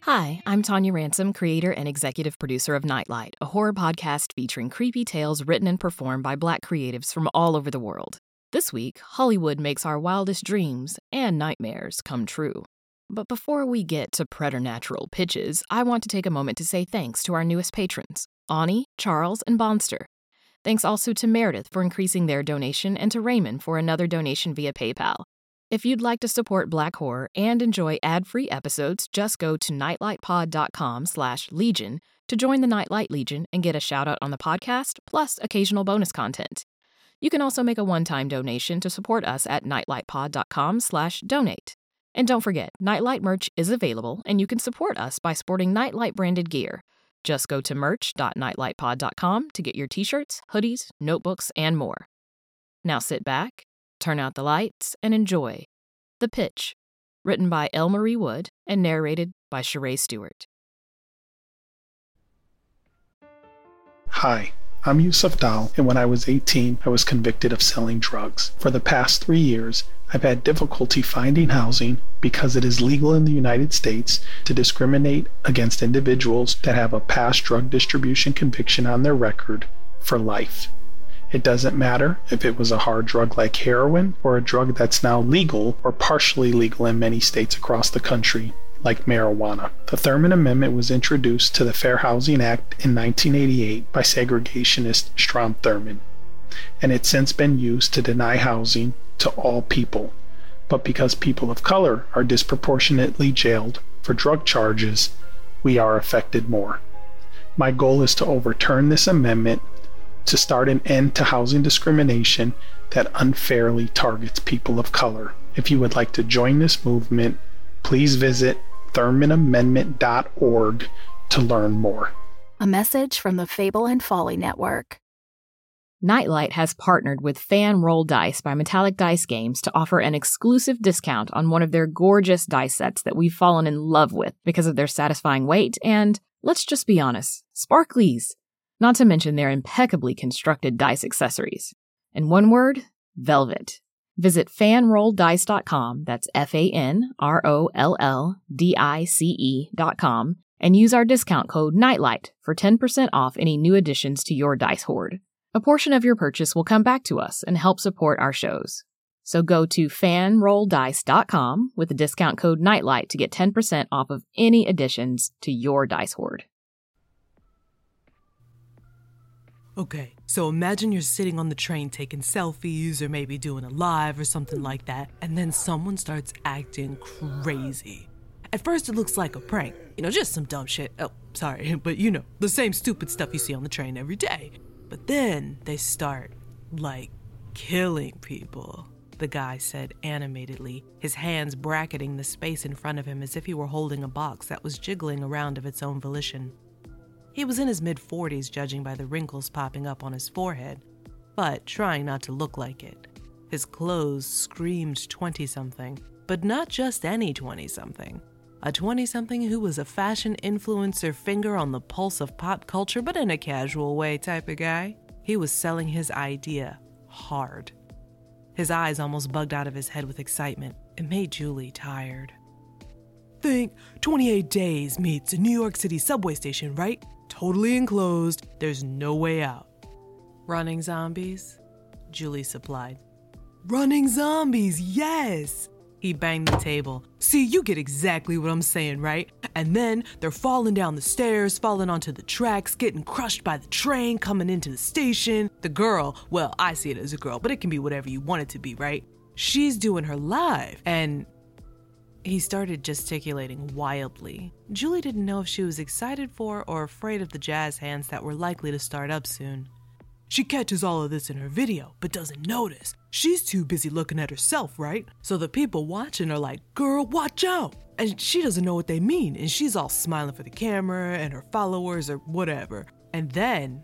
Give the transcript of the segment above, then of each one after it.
Hi, I'm Tanya Ransom, creator and executive producer of Nightlight, a horror podcast featuring creepy tales written and performed by Black creatives from all over the world. This week, Hollywood makes our wildest dreams and nightmares come true. But before we get to preternatural pitches, I want to take a moment to say thanks to our newest patrons, Ani, Charles, and Bonster. Thanks also to Meredith for increasing their donation and to Raymond for another donation via PayPal. If you'd like to support Black horror and enjoy ad-free episodes, just go to nightlightpod.com/legion to join the Nightlight Legion and get a shout-out on the podcast, plus occasional bonus content. You can also make a one-time donation to support us at nightlightpod.com/donate. And don't forget, Nightlight merch is available, and you can support us by sporting Nightlight branded gear. Just go to merch.nightlightpod.com to get your t-shirts, hoodies, notebooks, and more. Now sit back, turn out the lights, and enjoy The Pitch, written by L. Marie Wood and narrated by Sheree Stewart. Hi, I'm Yusuf Dal, and when I was 18, I was convicted of selling drugs. For the past 3 years, I've had difficulty finding housing because it is legal in the United States to discriminate against individuals that have a past drug distribution conviction on their record for life. It doesn't matter if it was a hard drug like heroin or a drug that's now legal or partially legal in many states across the country, like marijuana. The Thurmond Amendment was introduced to the Fair Housing Act in 1988 by segregationist Strom Thurmond, and it's since been used to deny housing to all people. But because people of color are disproportionately jailed for drug charges, we are affected more. My goal is to overturn this amendment to start an end to housing discrimination that unfairly targets people of color. If you would like to join this movement, please visit ThurmondAmendment.org to learn more. A message from the Fable and Folly Network. Nightlight has partnered with Fan Roll Dice by Metallic Dice Games to offer an exclusive discount on one of their gorgeous dice sets that we've fallen in love with because of their satisfying weight and, let's just be honest, sparklies. Not to mention their impeccably constructed dice accessories. In one word, velvet. Visit fanrolldice.com, that's FANROLLDICE.com, and use our discount code NIGHTLIGHT for 10% off any new additions to your dice hoard. A portion of your purchase will come back to us and help support our shows. So go to fanrolldice.com with the discount code NIGHTLIGHT to get 10% off of any additions to your dice hoard. Okay, so imagine you're sitting on the train taking selfies or maybe doing a live or something like that, and then someone starts acting crazy. At first it looks like a prank, just some dumb shit. Oh, sorry, but the same stupid stuff you see on the train every day. But then they start, killing people, the guy said animatedly, his hands bracketing the space in front of him as if he were holding a box that was jiggling around of its own volition. He was in his mid-40s, judging by the wrinkles popping up on his forehead, but trying not to look like it. His clothes screamed 20-something, but not just any 20-something. A 20-something who was a fashion influencer, finger on the pulse of pop culture, but in a casual way type of guy. He was selling his idea hard. His eyes almost bugged out of his head with excitement. It made Julie tired. Think 28 Days meets a New York City subway station, right? Totally enclosed, there's no way out. Running zombies? Julie supplied. Running zombies, yes! He banged the table. See, you get exactly what I'm saying, right? And then they're falling down the stairs, falling onto the tracks, getting crushed by the train, coming into the station. The girl, well, I see it as a girl, but it can be whatever you want it to be, right? She's doing her live, and he started gesticulating wildly. Julie didn't know if she was excited for or afraid of the jazz hands that were likely to start up soon. She catches all of this in her video, but doesn't notice. She's too busy looking at herself, right? So the people watching are like, girl, watch out! And she doesn't know what they mean, and she's all smiling for the camera and her followers or whatever. And then,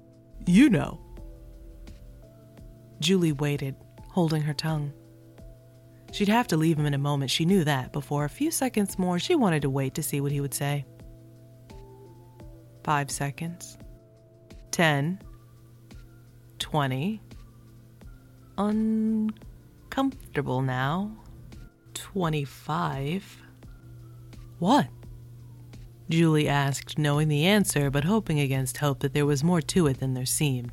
Julie waited, holding her tongue. She'd have to leave him in a moment, she knew that, but for a few seconds more, she wanted to wait to see what he would say. 5 seconds. 10. 20. Uncomfortable now. 25. What? Julie asked, knowing the answer, but hoping against hope that there was more to it than there seemed.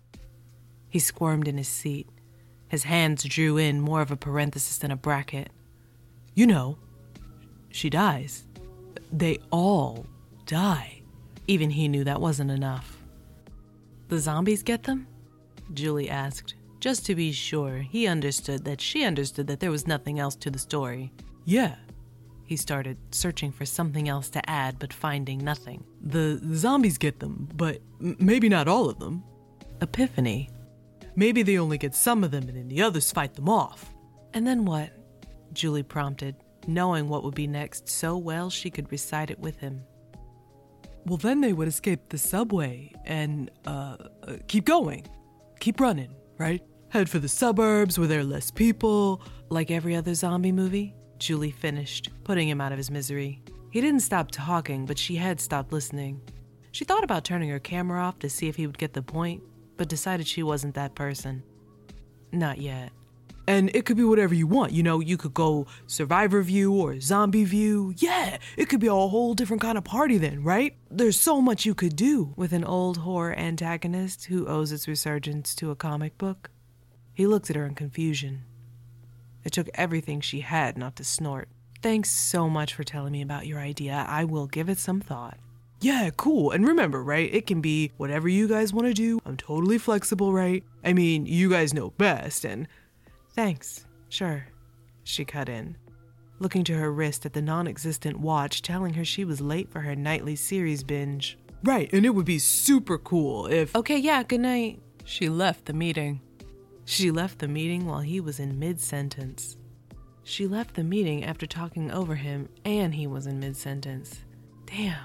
He squirmed in his seat. His hands drew in more of a parenthesis than a bracket. You know, she dies. They all die. Even he knew that wasn't enough. The zombies get them? Julie asked, just to be sure he understood that she understood that there was nothing else to the story. Yeah. He started, searching for something else to add, but finding nothing. The zombies get them, but maybe not all of them. Epiphany. Maybe they only get some of them and then the others fight them off. And then what? Julie prompted, knowing what would be next so well she could recite it with him. Well, then they would escape the subway and, keep going. Keep running, right? Head for the suburbs where there are less people. Like every other zombie movie, Julie finished, putting him out of his misery. He didn't stop talking, but she had stopped listening. She thought about turning her camera off to see if he would get the point, but decided she wasn't that person. Not yet. And it could be whatever you want, you could go survivor view or zombie view. Yeah, it could be a whole different kind of party then, right? There's so much you could do with an old horror antagonist who owes its resurgence to a comic book. He looked at her in confusion. It took everything she had not to snort. Thanks so much for telling me about your idea. I will give it some thought. Yeah, cool. And remember, right, it can be whatever you guys want to do. I'm totally flexible, right? I mean, you guys know best, and... Thanks. Sure. She cut in, looking to her wrist at the non-existent watch, telling her she was late for her nightly series binge. Right, and it would be super cool if... Okay, yeah, good night. She left the meeting. She left the meeting while he was in mid-sentence. She left the meeting after talking over him, and he was in mid-sentence. Damn.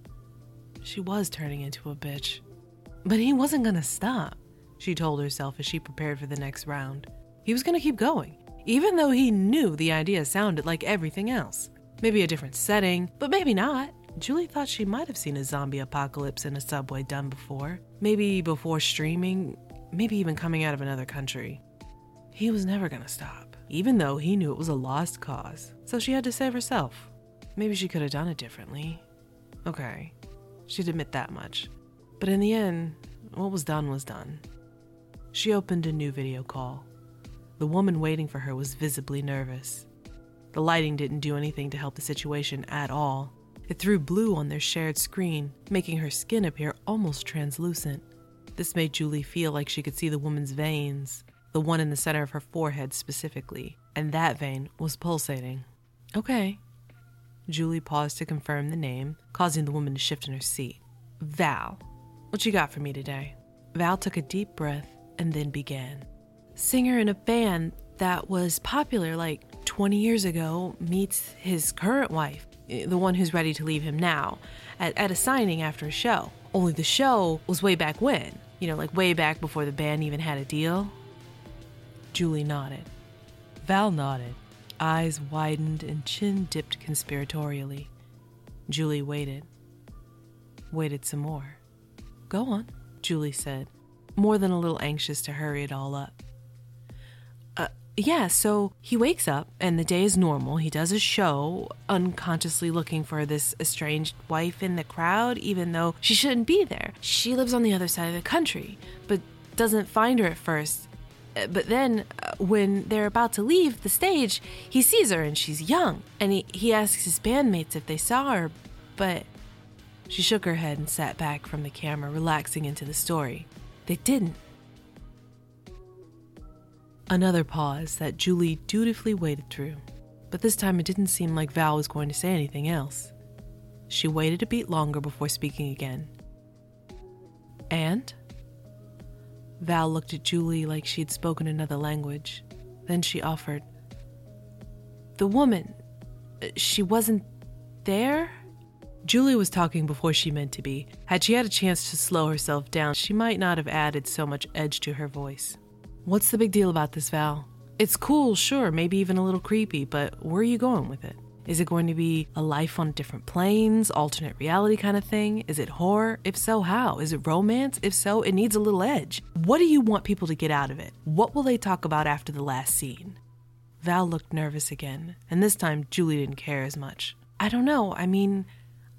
She was turning into a bitch. But he wasn't gonna stop, she told herself as she prepared for the next round. He was gonna keep going, even though he knew the idea sounded like everything else. Maybe a different setting, but maybe not. Julie thought she might have seen a zombie apocalypse in a subway done before. Maybe before streaming, maybe even coming out of another country. He was never gonna stop, even though he knew it was a lost cause. So she had to save herself. Maybe she could have done it differently. Okay, she'd admit that much. But in the end, what was done was done. She opened a new video call. The woman waiting for her was visibly nervous. The lighting didn't do anything to help the situation at all. It threw blue on their shared screen, making her skin appear almost translucent. This made Julie feel like she could see the woman's veins, the one in the center of her forehead specifically, and that vein was pulsating. Okay. Julie paused to confirm the name, causing the woman to shift in her seat. Val, what you got for me today? Val took a deep breath and then began. Singer in a band that was popular like 20 years ago meets his current wife, the one who's ready to leave him now, at a signing after a show. Only the show was way back when, like way back before the band even had a deal. Julie nodded. Val nodded, eyes widened and chin dipped conspiratorially. Julie waited. Waited some more. Go on, Julie said, more than a little anxious to hurry it all up. Yeah, so he wakes up and the day is normal. He does a show, unconsciously looking for this estranged wife in the crowd, even though she shouldn't be there. She lives on the other side of the country, but doesn't find her at first. But then, when they're about to leave the stage, he sees her and she's young. And he asks his bandmates if they saw her, but... She shook her head and sat back from the camera, relaxing into the story. They didn't. Another pause that Julie dutifully waited through, but this time it didn't seem like Val was going to say anything else. She waited a beat longer before speaking again. And? Val looked at Julie like she'd spoken another language. Then she offered, The woman, she wasn't there? Julie was talking before she meant to be. Had she had a chance to slow herself down, she might not have added so much edge to her voice. What's the big deal about this, Val? It's cool, sure, maybe even a little creepy, but where are you going with it? Is it going to be a life on different planes, alternate reality kind of thing? Is it horror? If so, how? Is it romance? If so, it needs a little edge. What do you want people to get out of it? What will they talk about after the last scene? Val looked nervous again, and this time Julie didn't care as much. I don't know. I mean,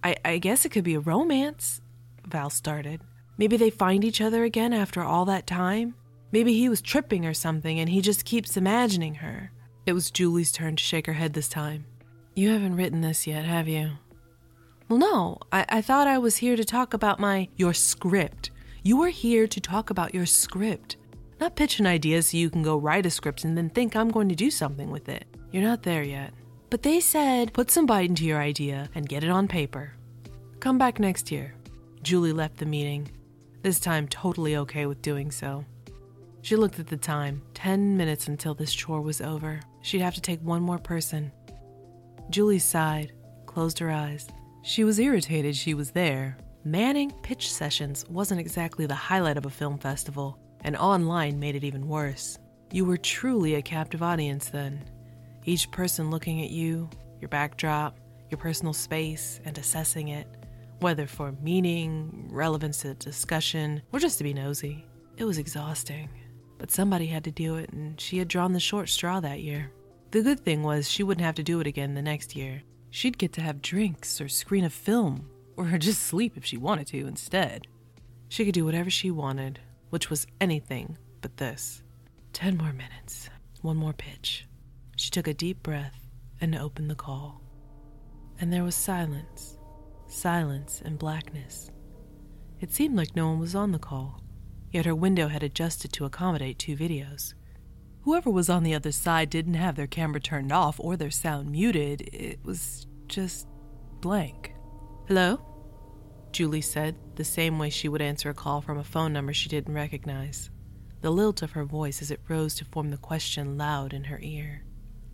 I guess it could be a romance, Val started. Maybe they find each other again after all that time. Maybe he was tripping or something and he just keeps imagining her. It was Julie's turn to shake her head this time. You haven't written this yet, have you? Well, no. I thought I was here to talk about your script. You are here to talk about your script. Not pitch an idea so you can go write a script and then think I'm going to do something with it. You're not there yet. But they said, put some bite into your idea and get it on paper. Come back next year. Julie left the meeting, this time totally okay with doing so. She looked at the time, 10 minutes until this chore was over. She'd have to take one more person. Julie sighed, closed her eyes. She was irritated she was there. Manning pitch sessions wasn't exactly the highlight of a film festival, and online made it even worse. You were truly a captive audience then. Each person looking at you, your backdrop, your personal space, and assessing it, whether for meaning, relevance to the discussion, or just to be nosy. It was exhausting. But somebody had to do it, and she had drawn the short straw that year. The good thing was she wouldn't have to do it again the next year. She'd get to have drinks or screen a film, or just sleep if she wanted to instead. She could do whatever she wanted, which was anything but this. 10 more minutes. One more pitch. She took a deep breath and opened the call. And there was silence. Silence and blackness. It seemed like no one was on the call, yet her window had adjusted to accommodate 2 videos. Whoever was on the other side didn't have their camera turned off or their sound muted. It was just blank. Hello? Julie said, the same way she would answer a call from a phone number she didn't recognize. The lilt of her voice as it rose to form the question loud in her ear.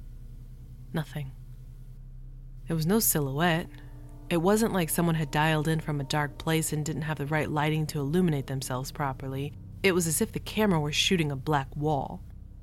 Nothing. There was no silhouette. It wasn't like someone had dialed in from a dark place and didn't have the right lighting to illuminate themselves properly. It was as if the camera were shooting a black wall.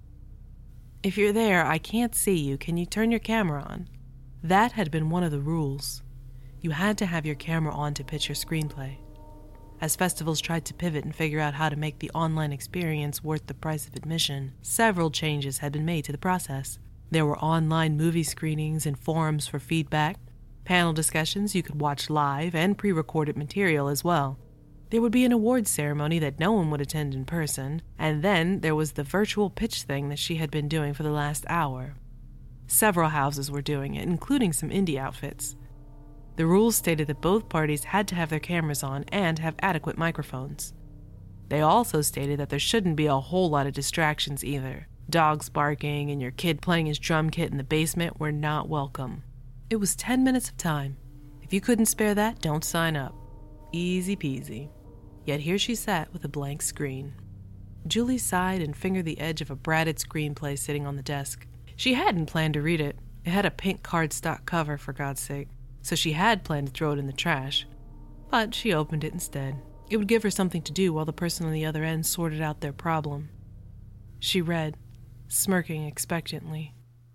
If you're there, I can't see you. Can you turn your camera on? That had been one of the rules. You had to have your camera on to pitch your screenplay. As festivals tried to pivot and figure out how to make the online experience worth the price of admission, several changes had been made to the process. There were online movie screenings and forums for feedback, panel discussions you could watch live, and pre-recorded material as well. There would be an awards ceremony that no one would attend in person, and then there was the virtual pitch thing that she had been doing for the last hour. Several houses were doing it, including some indie outfits. The rules stated that both parties had to have their cameras on and have adequate microphones. They also stated that there shouldn't be a whole lot of distractions either. Dogs barking and your kid playing his drum kit in the basement were not welcome. It was 10 minutes of time. If you couldn't spare that, don't sign up. Easy peasy. Yet here she sat with a blank screen. Julie sighed and fingered the edge of a bratted screenplay sitting on the desk. She hadn't planned to read it. It had a pink cardstock cover, for God's sake, so she had planned to throw it in the trash. But she opened it instead. It would give her something to do while the person on the other end sorted out their problem. She read, smirking expectantly.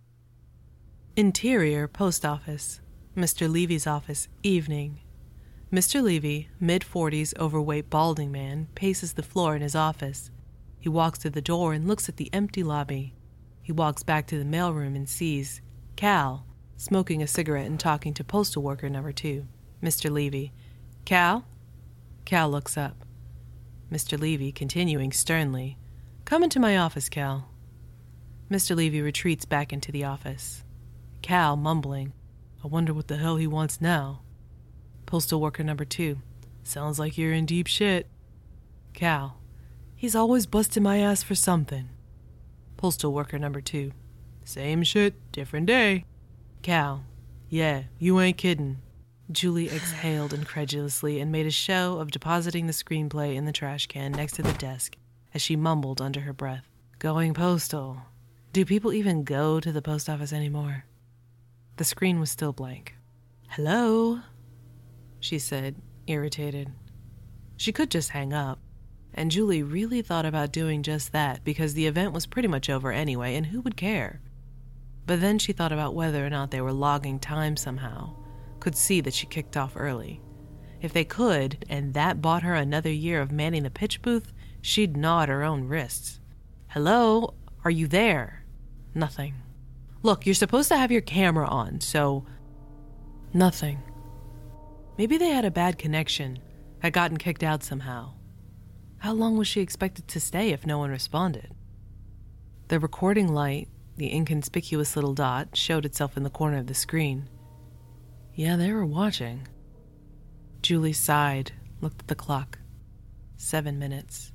Interior, Post Office. Mr. Levy's office, evening. Mr. Levy, mid-40s, overweight, balding man, paces the floor in his office. He walks to the door and looks at the empty lobby. He walks back to the mailroom and sees Cal, smoking a cigarette and talking to postal worker number 2. Mr. Levy. Cal? Cal looks up. Mr. Levy, continuing sternly. Come into my office, Cal. Mr. Levy retreats back into the office. Cal, mumbling. I wonder what the hell he wants now. Postal worker number 2. Sounds like you're in deep shit. Cal. He's always busting my ass for something. Postal worker number 2. Same shit, different day. Cal. Yeah, you ain't kidding. Julie exhaled incredulously and made a show of depositing the screenplay in the trash can next to the desk as she mumbled under her breath. Going postal. Do people even go to the post office anymore? The screen was still blank. Hello? She said, irritated. She could just hang up. And Julie really thought about doing just that because the event was pretty much over anyway, and who would care? But then she thought about whether or not they were logging time somehow. Could see that she kicked off early. If they could, and that bought her another year of manning the pitch booth, she'd gnaw at her own wrists. Hello? Are you there? Nothing. Look, you're supposed to have your camera on, so... Nothing. Maybe they had a bad connection, had gotten kicked out somehow. How long was she expected to stay if no one responded? The recording light, the inconspicuous little dot, showed itself in the corner of the screen. Yeah, they were watching. Julie sighed, looked at the clock. 7 minutes.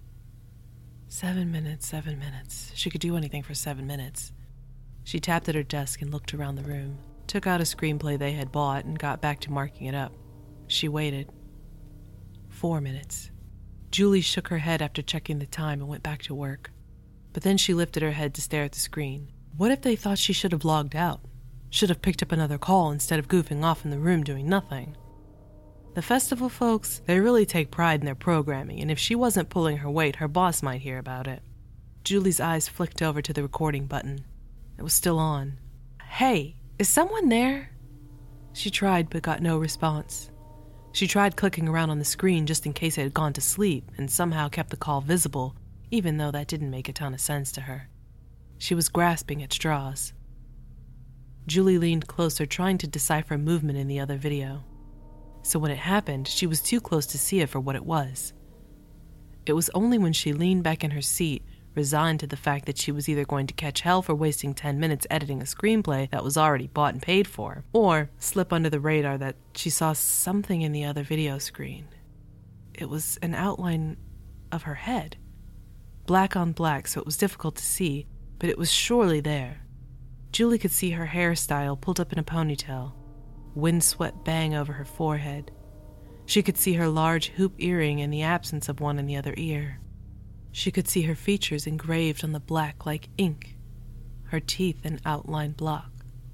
7 minutes, 7 minutes. She could do anything for 7 minutes. She tapped at her desk and looked around the room, took out a screenplay they had bought and got back to marking it up. She waited. 4 minutes. Julie shook her head after checking the time and went back to work. But then she lifted her head to stare at the screen. What if they thought she should have logged out? Should have picked up another call instead of goofing off in the room doing nothing? The festival folks, they really take pride in their programming, and if she wasn't pulling her weight, her boss might hear about it. Julie's eyes flicked over to the recording button. It was still on. Hey, is someone there? She tried but got no response. She tried clicking around on the screen just in case it had gone to sleep and somehow kept the call visible, even though that didn't make a ton of sense to her. She was grasping at straws. Julie leaned closer, trying to decipher movement in the other video. So when it happened, she was too close to see it for what it was. It was only when she leaned back in her seat, resigned to the fact that she was either going to catch hell for wasting 10 minutes editing a screenplay that was already bought and paid for, or slip under the radar, that she saw something in the other video screen. It was an outline of her head. Black on black, so it was difficult to see, but it was surely there. Julie could see her hairstyle pulled up in a ponytail, windswept bang over her forehead. She could see her large hoop earring in the absence of one in the other ear. She could see her features engraved on the black like ink, her teeth an outline block,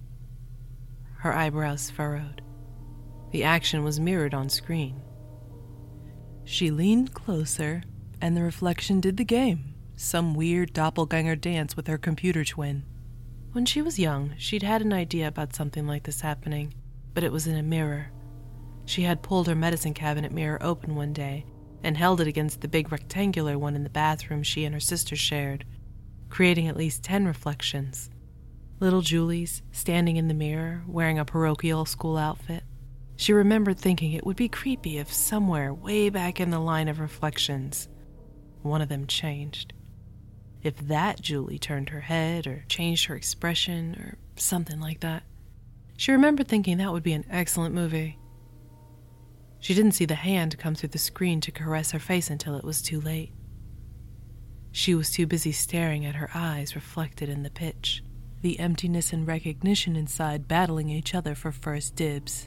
her eyebrows furrowed. The action was mirrored on screen. She leaned closer, and the reflection did the game, some weird doppelganger dance with her computer twin. When she was young, she'd had an idea about something like this happening, but it was in a mirror. She had pulled her medicine cabinet mirror open one day and held it against the big rectangular one in the bathroom she and her sister shared, creating at least 10 reflections. Little Julie's, standing in the mirror, wearing a parochial school outfit. She remembered thinking it would be creepy if somewhere way back in the line of reflections, one of them changed. If that Julie turned her head or changed her expression or something like that. She remembered thinking that would be an excellent movie. She didn't see the hand come through the screen to caress her face until it was too late. She was too busy staring at her eyes reflected in the pitch, the emptiness and recognition inside battling each other for first dibs.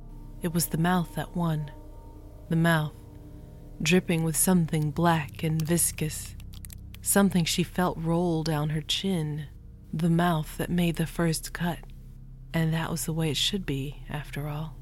It was the mouth that won. The mouth, dripping with something black and viscous. Something she felt roll down her chin. The mouth that made the first cut. And that was the way it should be, after all.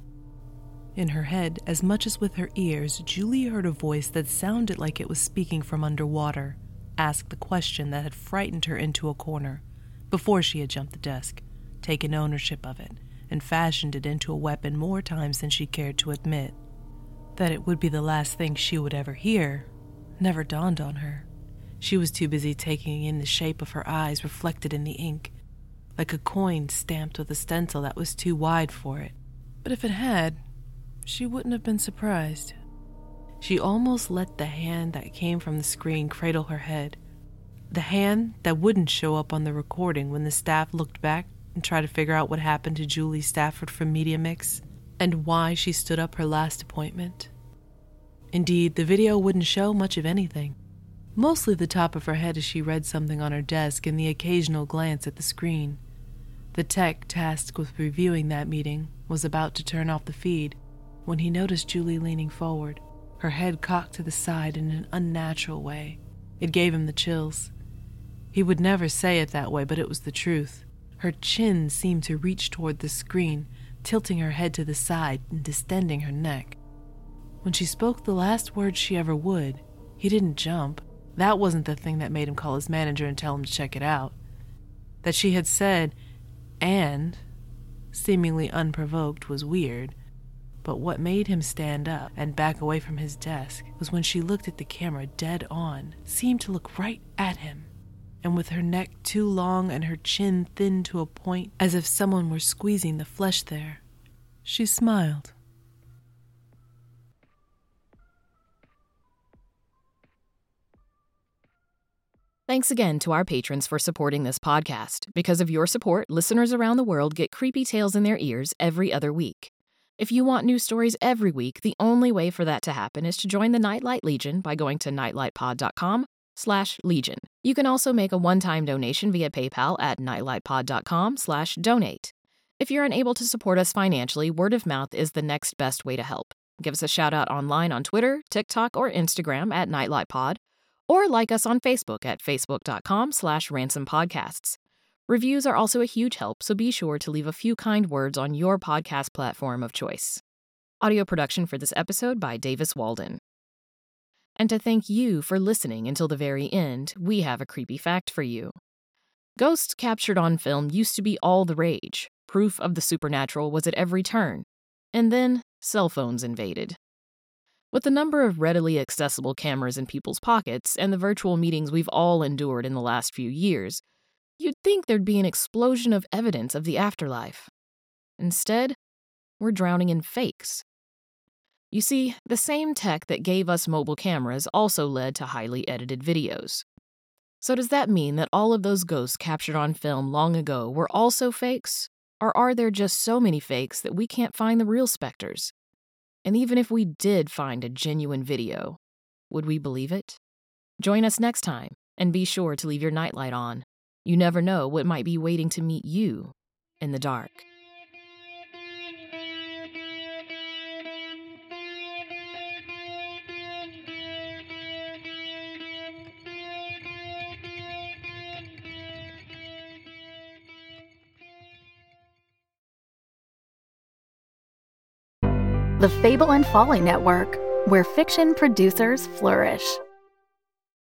In her head, as much as with her ears, Julie heard a voice that sounded like it was speaking from underwater, ask the question that had frightened her into a corner, before she had jumped the desk, taken ownership of it, and fashioned it into a weapon more times than she cared to admit. That it would be the last thing she would ever hear never dawned on her. She was too busy taking in the shape of her eyes reflected in the ink, like a coin stamped with a stencil that was too wide for it. But if it had, she wouldn't have been surprised. She almost let the hand that came from the screen cradle her head. The hand that wouldn't show up on the recording when the staff looked back and tried to figure out what happened to Julie Stafford from Media Mix and why she stood up her last appointment. Indeed, the video wouldn't show much of anything. Mostly the top of her head as she read something on her desk and the occasional glance at the screen. The tech tasked with reviewing that meeting was about to turn off the feed when he noticed Julie leaning forward, her head cocked to the side in an unnatural way. It gave him the chills. He would never say it that way, but it was the truth. Her chin seemed to reach toward the screen, tilting her head to the side and distending her neck. When she spoke the last words she ever would, he didn't jump. That wasn't the thing that made him call his manager and tell him to check it out. That she had said, and, seemingly unprovoked, was weird. But what made him stand up and back away from his desk was when she looked at the camera dead on, seemed to look right at him, and with her neck too long and her chin thin to a point as if someone were squeezing the flesh there, she smiled. Thanks again to our patrons for supporting this podcast. Because of your support, listeners around the world get creepy tales in their ears every other week. If you want new stories every week, the only way for that to happen is to join the Nightlight Legion by going to nightlightpod.com/legion. You can also make a one-time donation via PayPal at nightlightpod.com/donate. If you're unable to support us financially, word of mouth is the next best way to help. Give us a shout out online on Twitter, TikTok, or Instagram at nightlightpod, or like us on Facebook at facebook.com/ransompodcasts. Reviews are also a huge help, so be sure to leave a few kind words on your podcast platform of choice. Audio production for this episode by Davis Walden. And to thank you for listening until the very end, we have a creepy fact for you. Ghosts captured on film used to be all the rage. Proof of the supernatural was at every turn. And then, cell phones invaded. With the number of readily accessible cameras in people's pockets and the virtual meetings we've all endured in the last few years, you'd think there'd be an explosion of evidence of the afterlife. Instead, we're drowning in fakes. You see, the same tech that gave us mobile cameras also led to highly edited videos. So does that mean that all of those ghosts captured on film long ago were also fakes? Or are there just so many fakes that we can't find the real specters? And even if we did find a genuine video, would we believe it? Join us next time, and be sure to leave your nightlight on. You never know what might be waiting to meet you in the dark. The Fable and Folly Network, where fiction producers flourish.